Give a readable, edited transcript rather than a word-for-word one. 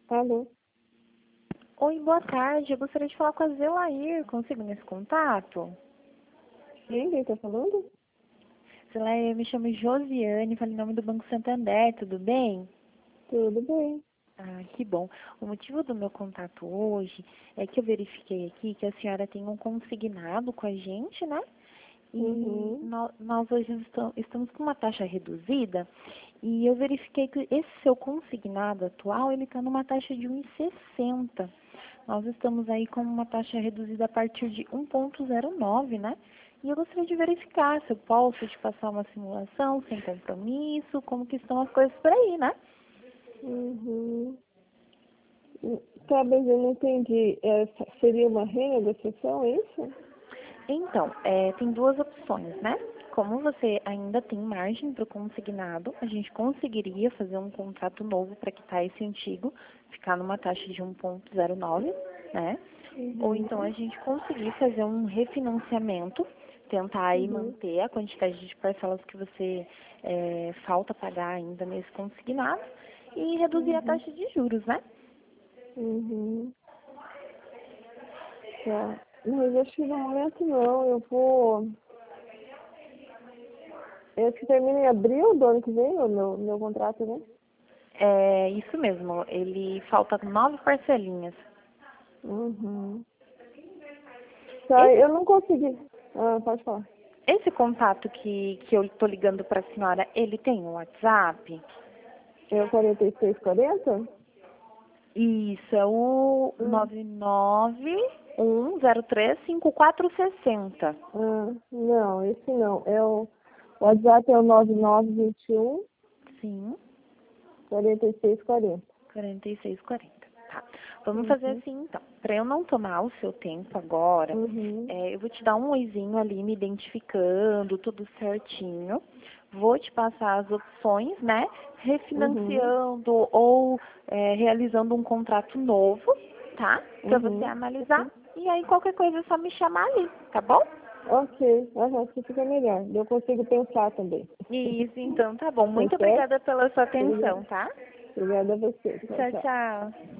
Alô? Oi, boa tarde. Eu gostaria de falar com a Zelair. Consigo nesse contato? Quem tá falando? Zelair, eu me chamo Josiane, falo em nome do Banco Santander, tudo bem? Tudo bem. Ah, que bom. O motivo do meu contato hoje é que eu verifiquei aqui que a senhora tem um consignado com a gente, né? E Uhum. nós hoje estamos com uma taxa reduzida e eu verifiquei que esse seu consignado atual, ele está numa taxa de 1,60. Nós estamos aí com uma taxa reduzida a partir de 1,09, né? E eu gostaria de verificar se eu posso te passar uma simulação sem compromisso, como que estão as coisas por aí, né? Uhum. Tá, mas eu não entendi. Seria uma renegociação, é isso? Então, tem duas opções, né? Como você ainda tem margem para o consignado, a gente conseguiria fazer um contrato novo para quitar esse antigo, ficar numa taxa de 1,09, né? Ou então a Uhum. gente conseguir fazer um refinanciamento, tentar aí Uhum. manter a quantidade de parcelas que você falta pagar ainda nesse consignado e reduzir a Uhum. taxa de juros, né? Uhum. Tá. Mas acho que no momento não. Eu vou. Esse termina em abril do ano que vem, o meu contrato, né? É isso mesmo, ele falta 9 parcelinhas. Uhum. Tá, Esse eu não consegui. Ah, pode falar. Esse contato que eu estou ligando para a senhora, ele tem um WhatsApp? É o 4640? Isso, é o Hum. 991035460. Não, esse não. O WhatsApp é o 9921 Sim, 4640. 4640. Tá. Vamos fazer Uhum. assim então. Para eu não tomar o seu tempo agora, Uhum. eu vou te dar um oizinho ali me identificando, tudo certinho. Vou te passar as opções, né? Uhum. Refinanciando ou realizando um contrato novo, tá? Para você Uhum. analisar. E aí qualquer coisa é só me chamar ali, tá bom? Ok, acho que fica melhor. Eu consigo pensar também. Isso, então tá bom. Tá Muito certo? obrigada pela sua Obrigada. atenção, tá? Obrigada a você. Tchau, Tchau, tchau. tchau.